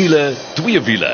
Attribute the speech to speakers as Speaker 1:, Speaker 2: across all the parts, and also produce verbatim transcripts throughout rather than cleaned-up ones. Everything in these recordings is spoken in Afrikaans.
Speaker 1: wiele, twee wiele.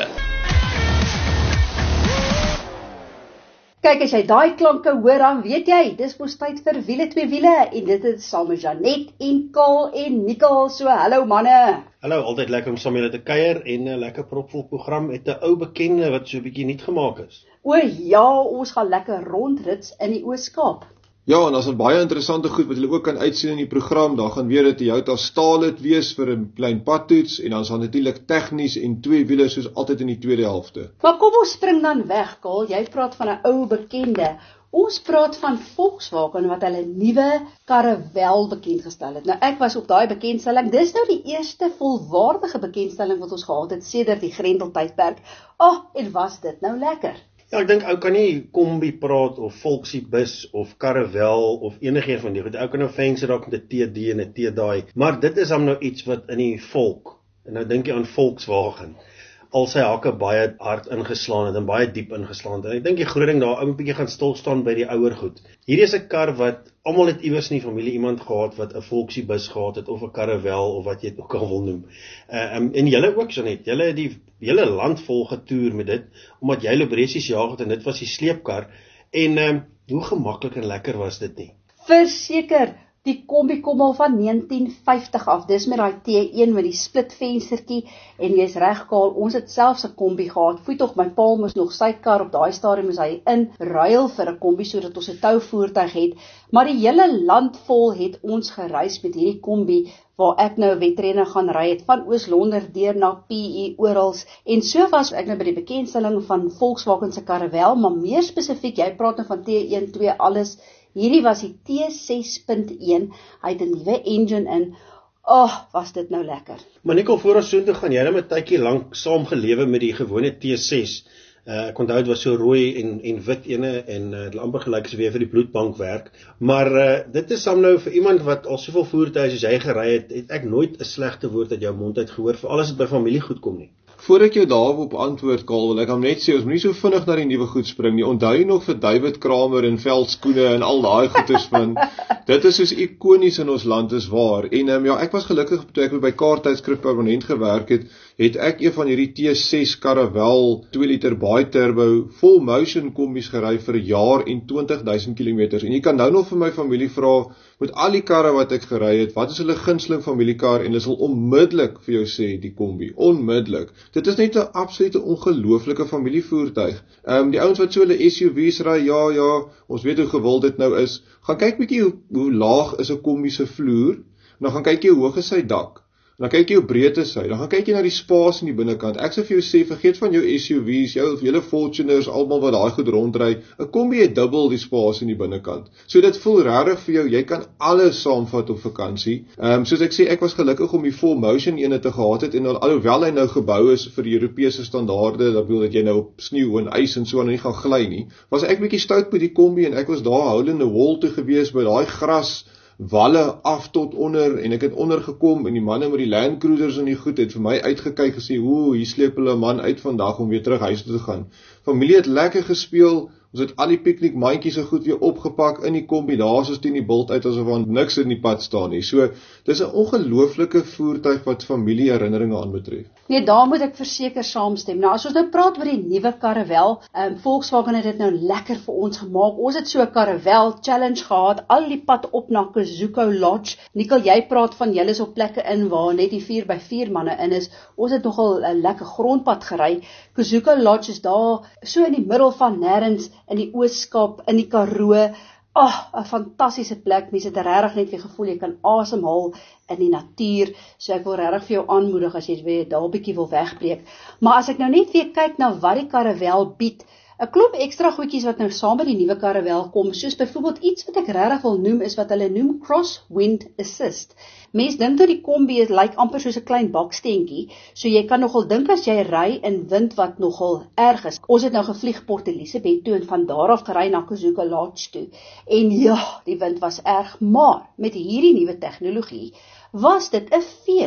Speaker 2: Kyk, as jy daai klanke hoor, dan weet jy, dis mos tyd vir wiele twee wiele, en dit is saam met Janet en Karl en Nicole, so hallo manne.
Speaker 3: Hallo, altyd lekker om saam met julle te kuier en 'n lekker propvol program met 'n ou bekende wat so 'n bietjie nuut gemaak is.
Speaker 2: O ja, ons gaan lekker rondrits in die Oos-Kaap.
Speaker 4: Ja, en as er baie interessante goed wat julle ook kan uitsien in die program, dan gaan weer dit die Toyota Starlet wees vir 'n klein padtoets, en dan is daar natuurlik tegnies en twee wiele soos altyd in die tweede helfte.
Speaker 2: Maar kom ons spring dan weg, Karl, jy praat van 'n ou bekende. Ons praat van Volkswagen wat hulle nuwe Caravelle bekendgestel het. Nou ek was op daai bekendstelling, dis nou die eerste volwaardige bekendstelling wat ons gehad het sedert die Grendeltydperk. Ag, oh, en was dit nou lekker.
Speaker 3: Ja, ek dink ou kan nie kombi praat of Volksie bus of Caravelle of enige van die goed. Ou kan nou fancy raak met 'n T D en 'n T-daai, maar dit is dan nou iets wat in die volk. En nou dink jy aan Volkswagen. Al sy hakke baie hard ingeslaan het en baie diep ingeslaan het. En ek dink die groot ding daar, ou moet 'n bietjie gaan stil staan by die ouer goed. Hierdie is 'n kar wat almal het iewers in die familie iemand gehad wat 'n Volksie bus gehad het of 'n Caravelle of wat jy dit ook al wil noem. Uh, um, en julle ook so net. Julle het die hele land vol getoer met dit omdat jy Lobresies jaag het en dit was die sleepkar. En um, hoe gemaklik en lekker was dit nie?
Speaker 2: Verseker. Die kombi kom al van negentien vyftig af, dis met daai T een met die splitvenstertjie, en jy's reg, Karl, ons het selfs 'n kombi gehad, voet tog my pa moes nog sy kar op daai stadium moes hy in ruil vir 'n kombi, sodat ons 'n touvoertuig het, maar die hele land vol het ons gereis met hierdie kombi, waar ek nou wedrenne gaan ry het, van Oos-Londer deur na P E orals, en so was ek nou by die bekendstelling van Volkswagen se Caravelle, maar meer spesifiek, jy praat nou van T een, twee, alles. Hierdie was die T ses punt een, hy het 'n nuwe engine in. Ag, oh, was dit nou lekker.
Speaker 3: Maar Nicole, voor ons soontoe gaan, jy het 'n tydjie lank saam gelewe met die gewone T ses. Uh, ek onthou dit was so rooi en en wit ene en uh, dit amper gelyk as weer vir die bloedbank werk. Maar uh, dit is dan nou vir iemand wat al soveel voertuie soos jy gery het, het ek nooit 'n slegte woord uit jou mond uit gehoor, vir alles wat by familie goed kom nie.
Speaker 4: Voor ek jou daarop antwoord, Karl, wil ek hom net sê, ons moet nie so vinnig na die nuwe goed spring nie. Onthou jy nog vir David Kramer en veldskoene en al daai goeders van, dit is soos ikonies in ons land, is waar. En um, ja, ek was gelukkig, toe ek by Kaarttydskrif permanent gewerk het, het ek een van hierdie T ses Caravelle twee liter bi-turbo full motion kombies gery vir 'n jaar en twintig duisend kilometers. En jy kan nou nog vir my familie vra, met al die karre wat ek gery het, wat is hulle gunsteling familiekar, en hulle sal onmiddellik vir jou sê, die kombi, onmiddellik. Dit is net 'n absolute ongelooflike familievoertuig. Ehm um, die ouens wat so hulle S U V's ry, ja ja, ons weet hoe gewild dit nou is. Gaan kyk bietjie hoe, hoe laag is 'n kombi se vloer, en dan gaan kyk jy hoe hoog is sy dak. Dan kyk jy hoe breed is hy, dan gaan kyk jy na die spasie in die binnekant. Ek sê vir jou sê, vergeet van jou S U V's, jou hele Fortuners, almal wat daai goed rondry. 'n Kombi het dubbel die spasie in die binnekant. So dit voel regtig vir jou, jy kan alles saamvat op vakansie. Ehm um, soos ek sê, ek was gelukkig om die full motion ene te gehad het, en al, alhoewel hy nou gebou is vir die Europese standaarde, dat wil dat jy nou op sneeu en ys en so aan nie gaan gly nie, was ek bietjie stout met die kombi, en ek was daar hole in the wall toe gewees by daai gras walle af tot onder, en ek het ondergekom, en die manne met die Land Cruisers en die goed het vir my uitgekyk gesê, oeh, hier sleep hulle 'n man uit vandag om weer terug huis toe te gaan. Familie het lekker gespeel, ons het al die piknikmandjies so goed weer opgepak in die kombi, daar soos teen die bult uit, asof aan niks in die pad staan nie. So, dis 'n ongelooflike voertuig wat familieherinneringe aanbetref.
Speaker 2: Nee, daar moet ek verseker saamstem. Nou, as ons nou praat oor die nuwe Caravelle, um, Volkswagen het dit nou lekker vir ons gemaak. Ons het so 'n Caravelle challenge gehad, al die pad op na Kuzuko Lodge. Nicole, jy praat van julle is op plekke in waar net die vier by vier manne in is. Ons het nogal 'n lekker grondpad gery. Kuzuko Lodge is daar so in die middel van nêrens, in die Oos-Kaap, in die Karoo. Ag, oh, 'n fantastiese plek. Mense het regtig net weer gevoel jy kan asemhaal in die natuur. So ek wil regtig vir jou aanmoedig as jy weer daar 'n bietjie wil wegbreek. Maar as ek nou net weer kyk na wat die Caravelle bied, 'n klomp ekstra goedjies wat nou saam met die nuwe Caravelle kom, soos byvoorbeeld iets wat ek regtig wil noem is wat hulle noem crosswind assist. Mens dink dat die kombi is lyk amper soos 'n klein baksteentjie, so jy kan nogal dink as jy ry in wind wat nogal erg is. Ons het nou gevlieg Port Elizabeth toe en van daar af gery na Kuzuko Lodge toe. En ja, die wind was erg, maar met hierdie nuwe tegnologie was dit 'n fees.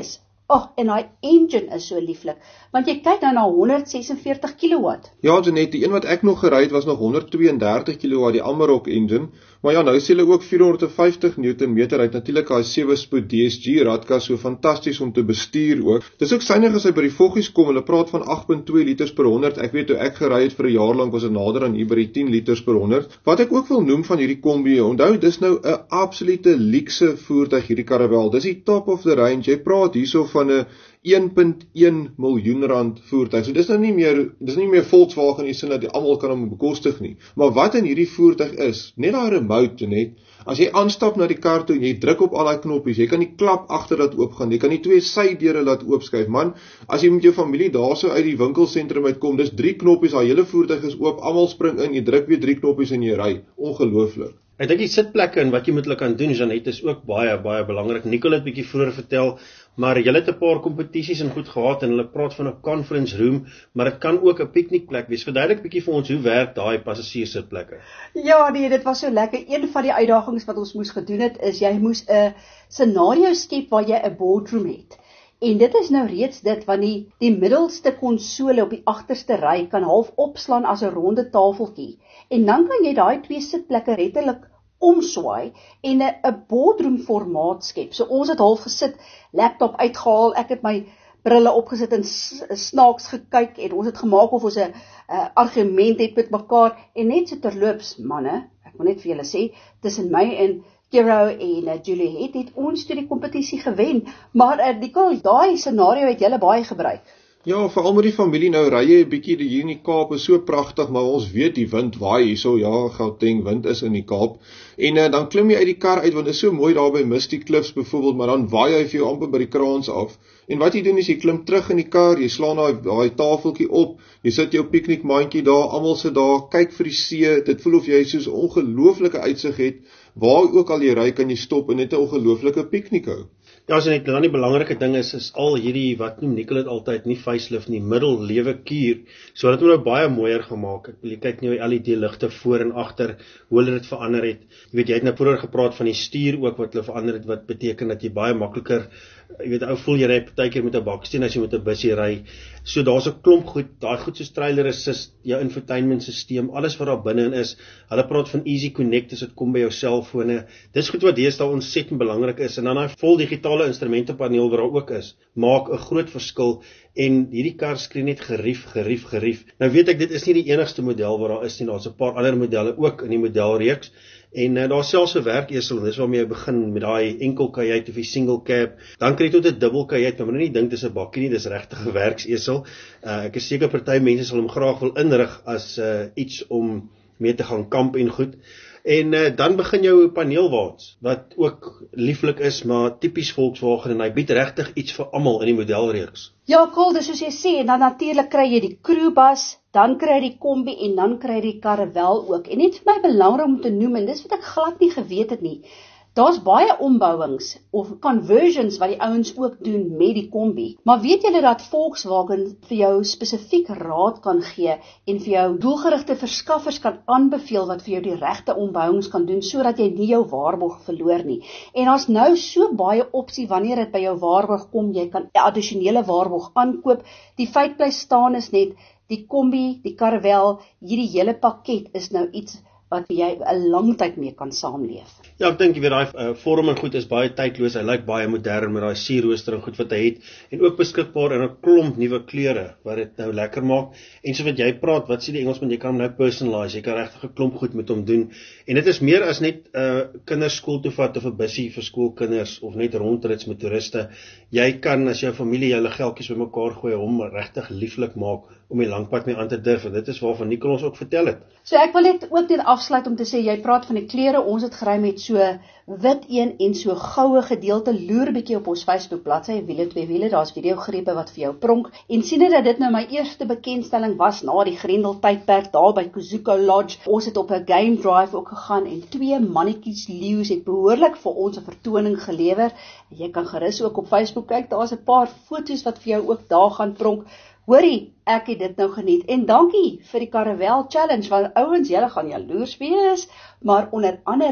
Speaker 2: Ag, en daai engine is so lieflik, want jy kyk nou na honderd ses en veertig kilowatt.
Speaker 4: Ja, Janet, die een wat ek nog gery het was nog honderd twee en dertig kilowatt, die Amarok engine, maar ja, nou sê hulle ook vierhonderd en vyftig newtonmeter, hy het natuurlik daai sewe spoed D S G radkas, so fantasties om te bestuur ook. Dis ook synig as hy by die voggies kom, hulle praat van agt komma twee liters per honderd, ek weet toe ek gery het vir 'n jaar lank was dit nader aan hier by die tien liters per honderd. Wat ek ook wil noem van hierdie kombi, onthou, dis nou 'n absolute luukse voertuig hierdie Caravelle, dis die top of the range, jy praat hierso van 'n een komma een miljoen rand voertuig. So dis nou nie meer dis nie meer Volkswagen in die sin dat die almal kan hom bekostig nie. Maar wat in hierdie voertuig is, net daai remote net. As jy aanstap na die kar toe en jy druk op al daai knoppies, jy kan die klap agter dat oopgaan. Jy kan die twee sydeure laat oopskuif. Man, as jy met jou familie daarso uit die winkelsentrum uitkom, dis drie knoppies, daai hele voertuig is oop, almal spring in, jy druk weer drie knoppies en jy ry. Ongelooflik.
Speaker 3: Ek dink die sitplekke en wat jy met hulle kan doen, Janet, is ook baie baie belangrik. Nicole het bietjie vroeër vertel, maar jy het 'n paar kompetisies en goed gehad en hulle praat van 'n conference room, maar dit kan ook 'n piknikplek wees. Verduidelik bietjie vir ons hoe werk daai passasierssitplekke.
Speaker 2: Ja, nee, dit was so lekker. Een van die uitdagings wat ons moes gedoen het is jy moes 'n scenario skep waar jy 'n boardroom het. En dit is nou reeds dit, want die, die middelste konsole op die agterste ry kan half opslaan as 'n ronde tafeltjie. En dan kan jy daai twee sitplekke letterlik omswaai en 'n 'n boardroom formaat skep. So ons het half gesit, laptop uitgehaal, ek het my brille opgesit en snaaks gekyk en ons het gemaak of ons 'n argument het met mekaar en net so terloops, manne, ek wil net vir julle sê, tussen my en Kiro en uh, Juliet het ons toe die kompetisie gewen, maar uh, Nicole, daai scenario het julle baie gebruik.
Speaker 4: Ja, veral met die familie nou, ry jy 'n bietjie hier in die Kaap, is so pragtig, maar ons weet die wind waai hierso, ja, Gauteng, wind is in die Kaap, en uh, dan klim jy uit die kar uit, want dit is so mooi daar by Misty Cliffs byvoorbeeld, maar dan waai hy vir jou amper by die kraans af, en wat jy doen is, jy klim terug in die kar, jy slaan daai daai tafeltjie op, jy sit jou piknikmandjie daar, almal sit daar, kyk vir die see, dit voel of jy soos 'n ongelooflike uitsig het, waar ook al jy ry, kan jy stop en net 'n ongelooflike piknik hou.
Speaker 3: Ja, as net dan die belangrike ding is, is al hierdie, wat noem Nicole het altyd, nie facelift nie, middellewe kuur, so dat het nou baie mooier gemaak. Ek wil jy kyk nie L E D ligte voor en agter, hoe hulle dit verander het. Jy weet, jy het nou vroeër gepraat van die stuur ook, wat hulle verander het, wat beteken dat jy baie makliker, jy weet, ou voel jy ry partykeer met 'n baksteen as jy met 'n busie ry. So daar's 'n klomp goed, daai goed soos trailer assist, jou infotainment stelsel, alles wat daar binne in is. Hulle praat van easy connect as dit kom by jou selfone. Dis goed wat deesdae ontsettend belangrik is, en dan daai vol digitale instrumentepaneel wat daar ook is, maak 'n groot verskil, en hierdie kar skree net gerief, gerief, gerief. Nou weet ek, dit is nie die enigste model wat daar is nie, daar's 'n paar ander modelle ook in die modelreeks, en uh, daar selfs 'n werkesel, dis waarmee jy begin met daai enkel kajuit of die single cab, dan kry jy tot 'n dubbel kajuit, maar moenie dink dis 'n bakkie nie, dis regtig 'n werksesel. Uh, ek is seker party mense sal hom graag wil inrig as uh, iets om mee te gaan kamp en goed. En uh, dan begin jou paneelwaans, wat ook lieflik is, maar tipies Volkswagen, en hy bied regtig iets vir almal in die modelreeks.
Speaker 2: Ja, cool, dis soos jy sê, en dan natuurlik kry jy die crewbus, dan kry jy die kombi, en dan kry jy die Caravelle ook. En net vir my belangrik om te noem, en dis wat ek glad nie geweet het nie, daar's baie ombouings, of conversions wat die ouens ook doen met die kombi. Maar weet julle dat Volkswagen vir jou spesifiek raad kan gee, en vir jou doelgerigte verskaffers kan aanbeveel wat vir jou die regte ombouings kan doen, sodat jy nie jou waarborg verloor nie. En daar's nou so baie opsie wanneer dit by jou waarborg kom, jy kan 'n addisionele waarborg aankoop. Die feit bly staan is net, die kombi, die Caravelle, hierdie hele pakket is nou iets wat jy 'n lang tyd mee kan saamleef.
Speaker 3: Ja, ek dink jy weet daai uh, vorm en goed is baie tydloos. Hy lyk baie modern met daai sierrooster en goed wat hy het, en ook beskikbaar in 'n klomp nuwe kleure wat dit nou lekker maak. En so wat jy praat, wat sê die Engelsman, jy kan hom nou personalise, jy kan regtig 'n klomp goed met hom doen. En dit is meer as net 'n uh, kinders skool toe vat of 'n bussie vir skoolkinders of net rondrits met toeriste. Jy kan as jou familie julle geldjies bymekaar gooi, hom regtig lieflik maak om die langpad mee aan te durf, en dit is waarvan Nicole ons ook vertel het.
Speaker 2: So ek wil net ook net afsluit om te sê, jy praat van die kleure, ons het gery met so wit een en so goue gedeelte, loer bietjie op ons Facebook bladsy, wiele twee wiele, daar's videogrepe wat vir jou pronk, en sien dat dit nou my eerste bekendstelling was na die Grendel tydperk daar by Kuzuko Lodge. Ons het op 'n game drive ook gegaan, en twee mannetjies leeu's het behoorlik vir ons 'n vertoning gelewer. Jy kan gerus ook op Facebook kyk, daar's 'n paar foto's wat vir jou ook daar gaan pronk. Hoorie, ek het dit nou geniet, en dankie vir die Caravelle Challenge, want ouens, julle gaan jaloers wees, maar onder andere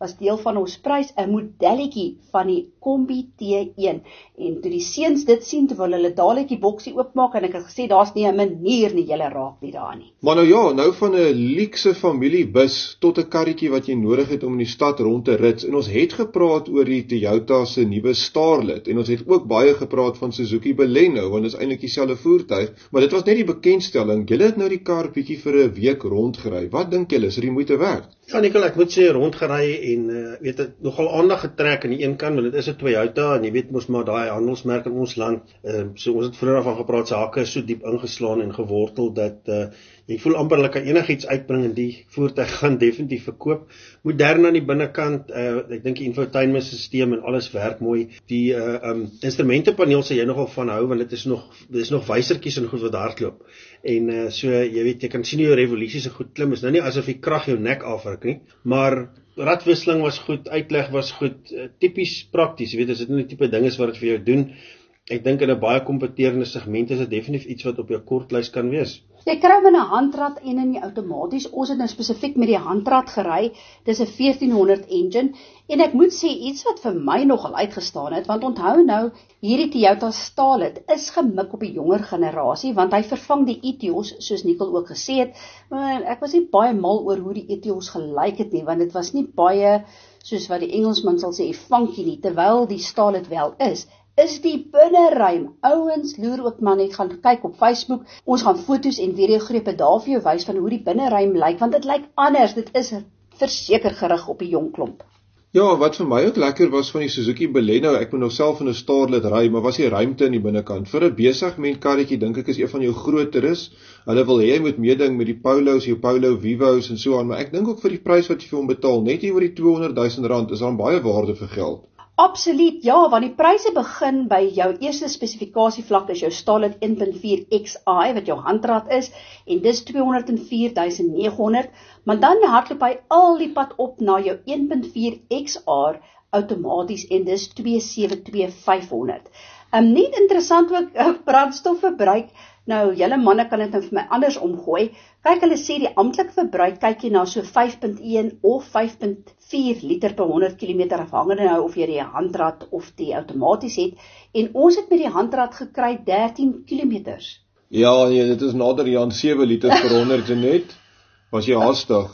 Speaker 2: was deel van ons prys, 'n modelletjie van die Kombi T een. En toe die seuns dit sien, toe wil hulle dadelik die boksie oopmaak en ek het gesê daar's nie 'n manier nie, julle raak nie daar nie.
Speaker 4: Maar nou ja, nou van 'n luukse familiebus tot 'n karretjie wat jy nodig het om in die stad rond te rit. En ons het gepraat oor die Toyota se nuwe Starlet en ons het ook baie gepraat van Suzuki Baleno, want dit is eintlik dieselfde voertuig, maar dit was net die bekendstelling. Julle het nou die kar bietjie vir 'n week rondgery. Wat dink julle, is dit die moeite werd?
Speaker 3: Ja, Nicole, ek moet sê rondgery en uh, weet dit nogal aandag getrek aan die een kant, want dit is 'n Toyota en jy weet mos maar daai handelsmerk in ons land. Uh, so ons het vroeër af van gepraat, se hakke is so diep ingeslaan en gewortel dat uh, jy voel amper hulle kan enigiets uitbring en die voertuig gaan definitief verkoop. Modern aan die binnekant, uh, ek dink die infotainment stelsel en alles werk mooi. Die uh, um, instrumentepaneel sê jy nogal van hou, want dit is nog dit is nog wysertjies en goed wat hardloop. En uh, so jy weet jy kan sien hoe jou revolusie so goed klim. Is nou nie asof die krag jou nek afruk nie, maar radwisseling was goed, uitleg was goed, uh, tipies prakties. Jy weet, as dit nie die tipe ding is wat dit vir jou doen. Ek dink in 'n baie kompeterende segment is dit definitief iets wat op jou kortlys kan wees.
Speaker 2: Jy kry hom in 'n handrad en in die outomaties. Ons het nou spesifiek met die handrad gery. Dis 'n veertien honderd engine en ek moet sê iets wat vir my nogal uitgestaan het, want onthou nou, hierdie Toyota Starlet is gemik op die jonger generasie, want hy vervang die Etios, soos Nicole ook gesê het. Maar ek was nie baie mal oor hoe die Etios gelyk het nie, want dit was nie baie, soos wat die Engelsman sal sê, funky nie, terwyl die Starlet wel is. Is die binneruim. Ouens loer ook maar net gaan kyk op Facebook. Ons gaan foto's en videogrepe daar vir jou wys van hoe die binneruim lyk, want dit lyk anders. Dit is verseker gerig op die jong klomp.
Speaker 4: Ja, wat vir my ook lekker was van die Suzuki Baleno, ek moet nog self in 'n Starlet ry, maar was die ruimte in die binnekant. Vir 'n besigment karretjie dink ek is een van jou groteres. Hulle wil hê jy moet meeding met die Polos, jou Polo Vivos en so aan, maar ek dink ook vir die prys wat jy vir hom betaal, net hier oor die tweehonderd duisend rand, is daar baie waarde vir geld.
Speaker 2: Absoluut, ja, want die pryse begin by jou eerste spesifikasievlak is jou Starlet een punt vier X I, wat jou handrad is, en dis tweehonderd en vier duisend nege honderd, maar dan hardloop hy al die pad op na jou een punt vier X R outomaties, en dis twee sewe twee vyf honderd. Um, net interessant ook, uh, brandstofverbruik. Nou, julle manne kan dit nou vir my anders omgooi. Kyk, hulle sê die amptelike verbruik, kyk jy na so vyf punt een of vyf punt vier liter per honderd kilometer, afhangende nou of jy die handrad of die outomaties het, en ons het met die handrad gekry dertien kilometers.
Speaker 4: Ja, nee, dit is nader die aan sewe liter per honderd net. Was jy haastig?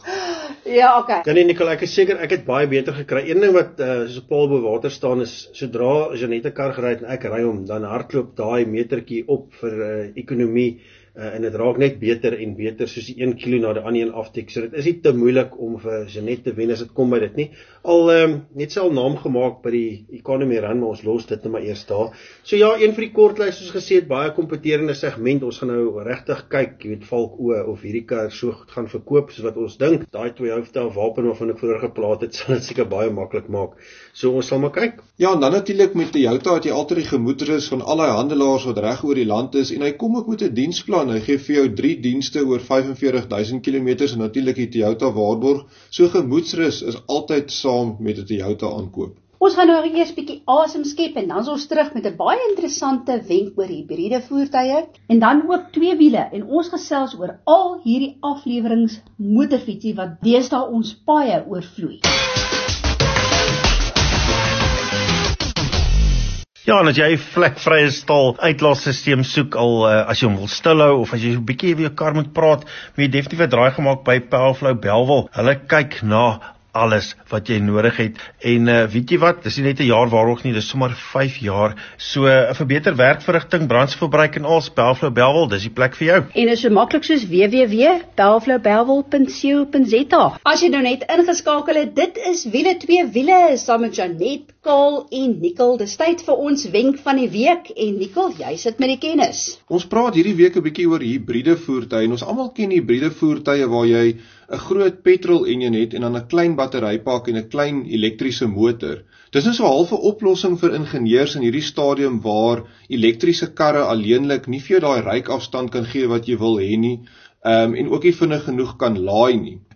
Speaker 2: Ja, oké. Okay.
Speaker 3: Kan nie, Nicole, ek is seker ek het baie beter gekry. Een ding wat uh, so Paul bo water staan is, sodra Janette kar gery het en ek ry hom, dan hardloop daai metertjie op vir uh, ekonomie. Uh, en dit raak net beter en beter, soos die een kilo na die ander een aftik. So dit is nie te moeilik om vir Janette te wen as dit kom by dit nie. Al um, net sy al naam gemaak by die economy run, maar ons los dit nou maar eers daar. So ja, een vir die kortlys, soos gesê het, baie kompeterende segment. Ons gaan nou regtig kyk, jy weet, valk oë of hierdie kar so goed gaan verkoop soos wat ons dink. Daai twee hoofde of wapen waarvan ek vroeër gepraat het, sal dit seker baie maklik maak. So ons sal maar kyk.
Speaker 4: Ja, en dan natuurlik met Toyota het jy altyd die gemoedsrus van al die handelaars wat reg oor die land is, en hy kom ook met 'n diensplan. Hy gee vir jou drie dienste oor vyf en veertig duisend kilometers en natuurlik die Toyota waarborg. So gemoedsrus is altyd saam met 'n Toyota aankoop.
Speaker 2: Ons gaan nou eers bietjie asem skep en dan is ons terug met 'n baie interessante wenk oor hibriede voertuie en dan ook twee wiele, en ons gesels oor al hierdie afleweringe motorfietsie wat deesdae ons paaie oorvloei.
Speaker 3: Ja, en as jy 'n vlekvrye staal uitlaatstelsel soek, al uh, as jy hom wil stilhou of as jy 'n bietjie oor jou kar moet praat, moet jy definitief 'n draai gemaak by Powerflow Bellville. Hulle kyk na alles wat jy nodig het. En uh, weet jy wat, dis nie net 'n jaar waarborg nie, dis sommer vyf jaar. So 'n uh, vir beter werkverrigting, brandstofverbruik en al, Powerflow Bellville, dis die plek vir jou.
Speaker 2: En is so maklik soos w w w punt powerflow bellville punt co punt z a. As jy nou net ingeskakel het, dit is Wiele twee Wiele saam met Janette, Karl en Nicole. Dis tyd vir ons wenk van die week, en Nicole, jy sit met die kennis.
Speaker 4: Ons praat hierdie week 'n bietjie oor hibriede voertuie, en ons almal ken hibriede voertuie waar jy 'n groot petrol enjin het en dan 'n klein batterypak en 'n klein elektriese motor. Dis nou so 'n halfe oplossing vir ingenieurs in hierdie stadium waar elektriese karre alleenlik nie vir jou daai ryk afstand kan gee wat jy wil hê nie, um, en ook nie vinnig genoeg kan laai nie.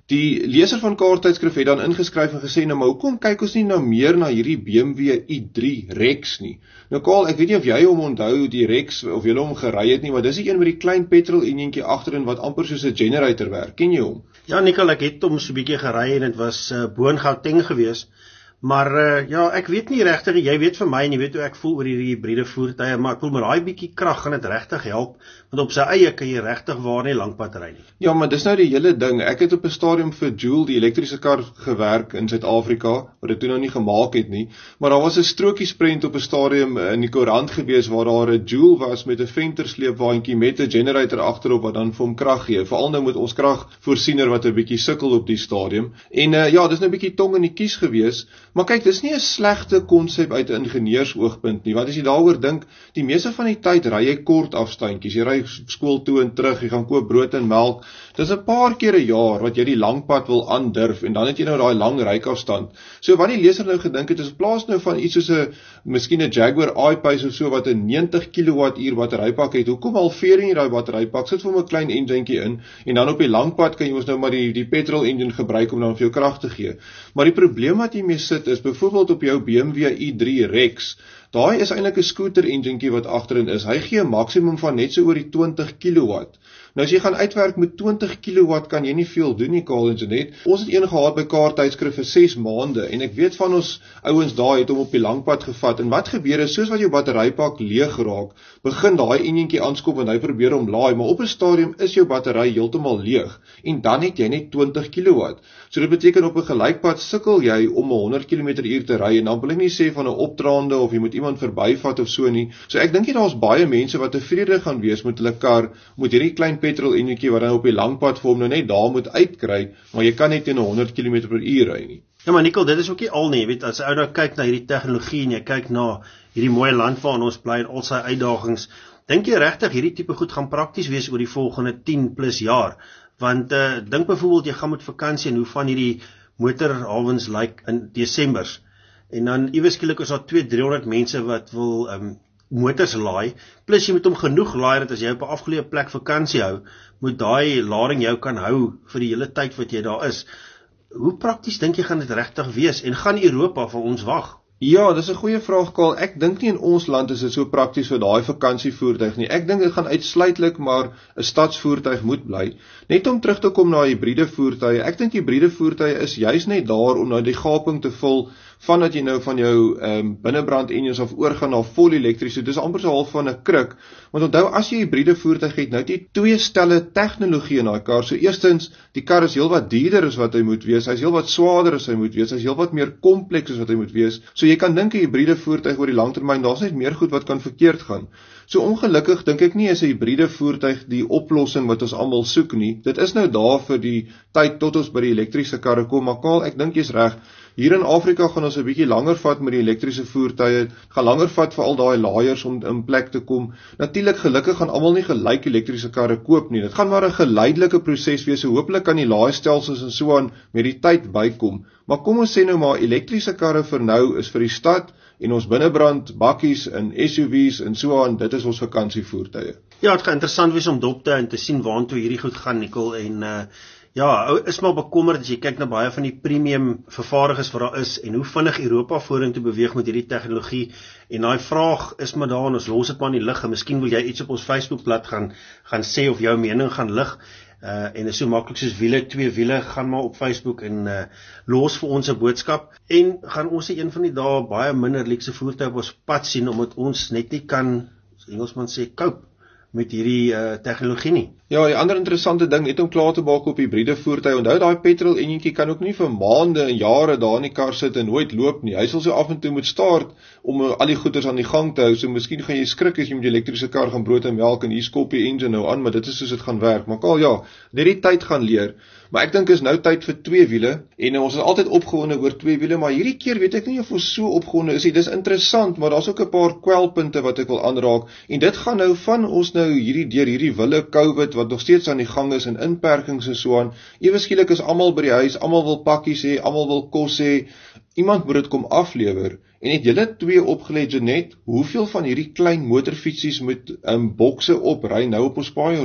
Speaker 4: Die leser van kaarttydskrif het dan ingeskryf en gesê, nou maar hoekom kyk ons nie nou meer na hierdie B M W i drie Rex nie? Nou Karl, ek weet nie of jy hom onthou, die Rex, of jy hom gery het nie, maar dis die een met die klein petrol enjintjie agterin wat amper soos 'n generator werk. Ken jy hom?
Speaker 3: Ja, Nicole, ek het hom so 'n bietjie gery en dit was uh, bo in Gauteng gewees. Maar uh, ja, ek weet nie regtig, jy weet vir my en jy weet hoe ek voel oor hierdie hybride voertuie, maar ek voel met daai bietjie krag gaan dit regtig help, want op sy eie kan jy regtig waar nie lankpad ry nie.
Speaker 4: Ja, maar dis nou die hele ding. Ek het op 'n stadium vir Joule, die elektriese kar, gewerk in Suid-Afrika, wat dit toe nou nie gemaak het nie, maar daar was 'n strokiesprent op 'n stadium in die koerant gewees waar daar 'n Joule was met 'n ventersleepwaandjie met 'n generator agterop wat dan vir hom krag gee. Veral nou met ons kragvoorsiener wat 'n bietjie sukkel op die stadium. En uh, ja, dis nou 'n bietjie tong in die kies gewees. Maar kyk, dis nie 'n slegte konsep uit 'n ingenieursoogpunt nie, want as jy daaroor dink, die meeste van die tyd ry jy kort afstandjies, jy ry skool toe en terug, jy gaan koop brood en melk, dis 'n paar keer 'n jaar wat jy die langpad wil aandurf, en dan het jy nou daai lang ryafstand. So wat die leser nou gedink het, is in plaas nou van iets soos 'n, miskien 'n Jaguar I-Pace of so, wat 'n negentig kilowattuur batterypak het, hoekom halveer jy daai batterypak, sit vir hom 'n klein enjintjie in, en dan op die langpad kan jy ons nou maar die, die petrol engine gebruik om dan vir jou krag te gee. Maar die probleem wat jy mee sit is, byvoorbeeld op jou B M W i drie Rex, daai is eintlik 'n scooter enjintjie wat agterin is. Hy gee 'n maksimum van net so oor die twintig kilowatt. Nou as jy gaan uitwerk met twintig kilowatt, kan jy nie veel doen nie, Karl en Jeanette. Ons het een gehad by kaarttydskrif vir ses maande, en ek weet van ons ouens daai het hom op die langpad gevat, en wat gebeur is, soos wat jou batterypak leeg raak, begin daai enjintjie aanskop en hy probeer hom laai, maar op 'n stadium is jou battery heeltemal leeg, en dan het jy net twintig kilowatt. So dit beteken op 'n gelykpad sukkel jy om honderd kilometer per uur te ry, en dan wil ek nie sê van 'n opdraande of jy moet iemand verbyvat of so nie. So ek dink jy daar's baie mense wat tevrede gaan wees met hulle kar, met hierdie klein petrol enjintjie wat dan op die langpad vir hom nou net daar moet uitkry, maar jy kan net teen honderd kilometer per uur ry nie.
Speaker 3: Ja, maar Nicole, dit is ook nie al nie, jy weet, as jy nou kyk na hierdie tegnologie en jy kyk na hierdie mooi land waarin ons bly en al sy uitdagings, dink jy regtig hierdie tipe goed gaan prakties wees oor die volgende tien plus jaar? Want uh, dink byvoorbeeld jy gaan met vakansie en hoe van hierdie motorhawens lyk like in Desembers, en dan iewes skielik is daar twee driehonderd mense wat wil um, motors laai, plus jy moet hom genoeg laai dat as jy op 'n afgeleë plek vakansie hou, moet daai lading jou kan hou vir die hele tyd wat jy daar is. Hoe prakties dink jy gaan dit regtig wees, en gaan Europa vir ons wag?
Speaker 4: Ja, dis 'n goeie vraag, Karl. Ek dink nie in ons land is dit so prakties vir daai vakansievoertuig nie. Ek dink dit gaan uitsluitlik maar 'n stadsvoertuig moet bly. Net om terug te kom na hybride voertuie. Ek dink hybride voertuie is juis net daar om nou die gaping te vul vandat jy nou van jou um, binnebrand engines af oorgaan na vol elektriese. Dis amper so half van 'n kruk. Want onthou, as jy hybride voertuig het, nou het jy twee stelle tegnologie in daai kar. So eerstens, die kar is heelwat duurder as wat hy moet wees. Hy's heelwat swaarder as hy moet wees. Hy's heelwat meer kompleks as wat hy moet wees. So jy kan dink 'n hybride voertuig oor die langtermyn, daar's net meer goed wat kan verkeerd gaan. So ongelukkig dink ek nie is 'n hybride voertuig die oplossing wat ons almal soek nie. Dit is nou daar vir die tyd tot ons by die elektriese karre kom, maar Karl, ek dink jy's reg. Hier in Afrika gaan ons 'n bietjie langer vat met die elektriese voertuie, gaan langer vat vir al daai laaiers om in plek te kom. Natuurlik, gelukkig gaan almal nie gelyk elektriese karre koop nie. Dit gaan maar 'n geleidelike proses wees. So hopelik kan die laaistelsels en so aan met die tyd bykom. Maar kom ons sê nou maar, elektriese karre vir nou is vir die stad, en ons binnebrand bakkies en S U V's en so aan, dit is ons vakansievoertuie.
Speaker 3: Ja, dit gaan interessant wees om dop te en te sien waantoe hierdie goed gaan, Nicole, en uh, ja, is maar bekommerd as jy kyk na baie van die premium vervaardigers wat daar is, en hoe vinnig Europa vorentoe beweeg met hierdie tegnologie, en daai vraag is maar daar, en ons los dit maar in die lig, en miskien wil jy iets op ons Facebookblad gaan, gaan sê, of jou mening gaan lig, Uh, en is so maklik soos wiele, twee wiele, gaan maar op Facebook en uh, los vir ons 'n boodskap, en gaan ons nie een van die dae baie minder luukse voertuie op ons pad sien, omdat ons net nie kan, Engelsman sê, cope met hierdie uh, tegnologie nie.
Speaker 4: Ja, die ander interessante ding, net om klaar te maak op hybride voertuie, onthou daai petrol enjintjie kan ook nie vir maande en jare daar in die kar sit en nooit loop nie. Hy sal so af en toe moet start om uh, al die goeders aan die gang te hou. So miskien gaan jy skrik as jy met die elektriese kar gaan brood en melk en hier skop die engine nou aan, maar dit is soos dit gaan werk. Maar Karl, ja, net die tyd gaan leer. Maar ek dink is nou tyd vir twee wiele, en ons is altyd opgewonde oor twee wiele, maar hierdie keer weet ek nie of ons so opgewonde is nie. Dis interessant, maar daar's ook 'n paar kwelpunte wat ek wil aanraak, en dit gaan nou van ons nou hierdie deur hierdie wille COVID wat nog steeds aan die gang is, en inperkings en so aan. Ewe skielik is almal by die huis, almal wil pakkies hê, almal wil kos hê. Iemand moet dit kom aflewer. En het julle twee opgelet, Jeanette, hoeveel van hierdie klein motorfietsies met um, bokse op ry nou op ons paaie rond?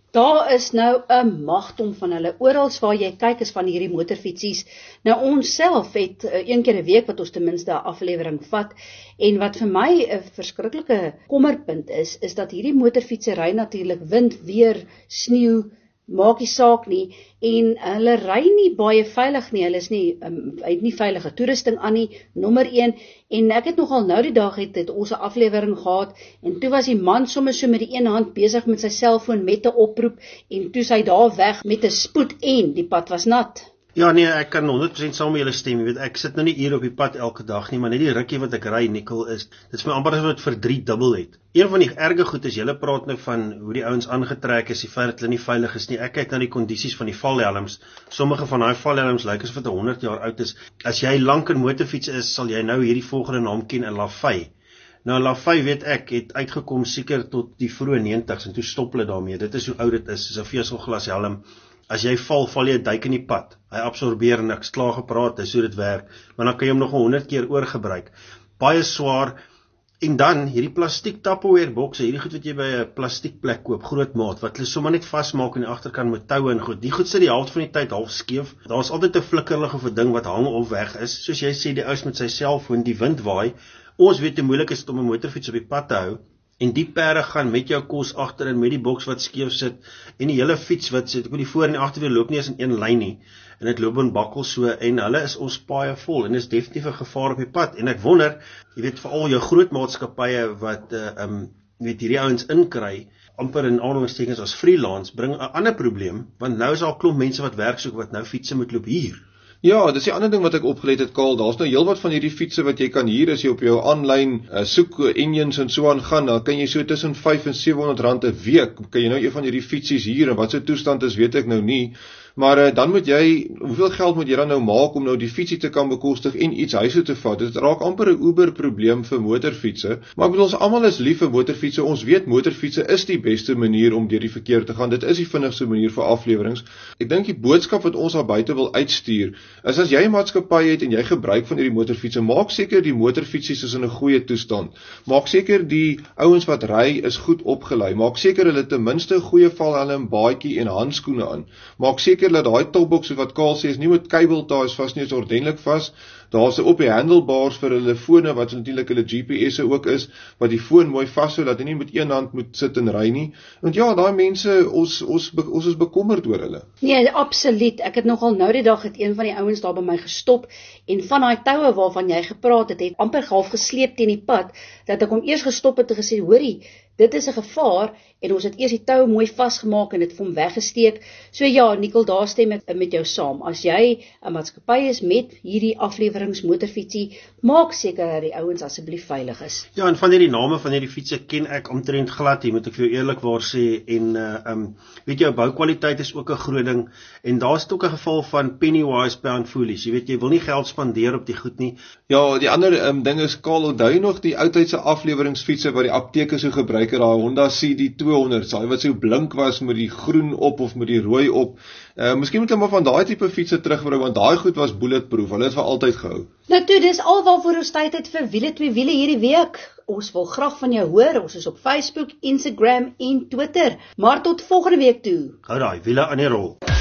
Speaker 2: Daar is nou 'n magdom van hulle. Oral waar jy kyk is van hierdie motorfietsies. Nou ons self het uh, een keer 'n week wat ons ten minste 'n aflewering vat. En wat vir my 'n verskriklike kommerpunt is, is dat hierdie motorfietsery natuurlik wind, weer, sneeu, maak nie saak nie, en hulle ry nie baie veilig nie, hulle is nie, um, het nie veilige toerusting aan nie, nommer een, en ek het nogal nou die dag het, het ons 'n aflewering gehad, en toe was die man sommer so met die een hand besig met sy selfoon met 'n oproep, en toe sy daar weg met 'n spoed en die pad was nat.
Speaker 3: Ja nee, ek kan honderd persent saam met julle stem, jy weet, ek sit nou nie hier op die pad elke dag nie, maar net die rukkie wat ek ry, Nicole, is, dit is my amper as wat het vir drie dubbel het. Een van die erge goed is, julle praat nou van hoe die ouens aangetrek is, die feit dat hulle nie veilig is nie, ek kyk na die kondisies van die valhelms, sommige van daai valhelms lyk as wat honderd jaar oud is, as jy lank in motorfiets is, sal jy nou hierdie volgende naam ken, 'n Lafay. Nou Lafay weet ek, het uitgekom seker tot die vroeë negentig's, en toe stop hulle daarmee, dit is hoe oud dit is, is 'n veselglas helm. As jy val, val jy 'n duik in die pad. Hy absorbeer niks, klaar gepraat, dis hoe dit werk. Maar dan kan jy hom nog honderd keer oorgebruik. Baie swaar. En dan, hierdie plastiek Tupperware bokse, hierdie goed wat jy by 'n plastiek plek koop, groot maat, wat hulle sommer net vasmaak aan die agterkant met toue en goed. Die goed sit die helfte van die tyd half skeef. Daar's altyd 'n flikkerlig of 'n ding wat hang of weg is. Soos jy sê, die ou met sy selfoon, die wind waai. Ons weet hoe moeilik is dit om 'n motorfiets op die pad te hou. En die perde gaan met jou kos agterin, met die boks wat skeef sit, en die hele fiets wat sit, ek wil die voor en die agterwiel loop nie eens in een lyn nie, en dit loop in bakkel so, en hulle is ons paaie vol, en is definitief 'n gevaar op die pad, en ek wonder, jy weet, veral jou groot maatskappye wat, uh, um, weet, hierdie ouens inkry, amper in aanhalingstekens as freelance, bring 'n ander probleem, want nou is daar 'n klomp mense wat werk soek, wat nou fietsse moet loop hier.
Speaker 4: Ja, dis die ander ding wat ek opgelet het, Karl, daar's nou heelwat van hierdie fietsse wat jy kan hier as jy op jou aanlyn uh, soek uh, engines en so aan gaan, dan kan jy so tussen vyf en sewehonderd rand 'n week, kan jy nou een van hierdie fietsies hier, en wat se toestand is, weet ek nou nie, maar uh, dan moet jy, hoeveel geld moet jy dan nou maak om nou die fietsie te kan bekostig en iets huis toe te vat? Dit raak amper 'n Uber probleem vir motorfietsse, maar ek bedoel, ons almal is lief vir motorfietsse, ons weet motorfietsse is die beste manier om deur die verkeer te gaan, dit is die vinnigste manier vir aflewerings. Ek dink die boodskap wat ons daar buite wil uitstuur, is as jy 'n maatskappy het en jy gebruik van hierdie motorfietsse, maak seker die motorfietsies is in 'n goeie toestand. Maak seker die ouens wat ry is goed opgelei. Maak seker hulle ten minste 'n goeie valhelm, baadjie en handskoene aan. Maak seker dat daai topboks wat Karl sê is nie met cable ties vas nie, is ordentlik vas. Daar's 'n op die handlebars vir hulle fone wat natuurlik hulle G P S'e ook is, wat die foon mooi vashou dat jy nie met een hand moet sit en ry nie. Want ja, daai mense, ons ons ons is bekommerd oor hulle.
Speaker 2: Nee, absoluut. Ek het nogal nou die dag het een van die ouens daar by my gestop en van daai toue waarvan jy gepraat het, het amper half gesleep teen die pad, dat ek hom eers gestop het en gesê, hoorie, dit is 'n gevaar, en ons het eers die tou mooi vasgemaak en dit vir hom weggesteek. So ja, Nicole, daar stem ek met jou saam. As jy 'n maatskappy is met hierdie afleweringsmotorfietsie, maak seker dat die ouens asseblief veilig is.
Speaker 3: Ja, en van hierdie name van hierdie fietsse ken ek omtrent glad nie, moet ek vir jou eerlikwaar sê, en uh, um, weet jou, boukwaliteit is ook 'n groot ding, en daar's ook 'n geval van penny wise pound foolish, jy weet, jy wil nie geld spandeer op die goed nie.
Speaker 4: Ja, die ander um, ding is, Karl, onthou jy nog die oudtydse afleweringsfietsse wat die apteke so gebruik het, daai Honda C D tweehonderd, daai wat so blink was met die groen op of met die rooi op. Uh, miskien moet hulle maar van daai tipe fietsse terugbring, want daai goed was bulletproof, hulle het vir altyd gehou.
Speaker 2: Nou toe, dis alwaarvoor ons tyd het vir wiele twee wiele hierdie week. Ons wil graag van jou hoor, ons is op Facebook, Instagram en Twitter. Maar tot volgende week toe.
Speaker 3: Hou daai wiele aan die rol.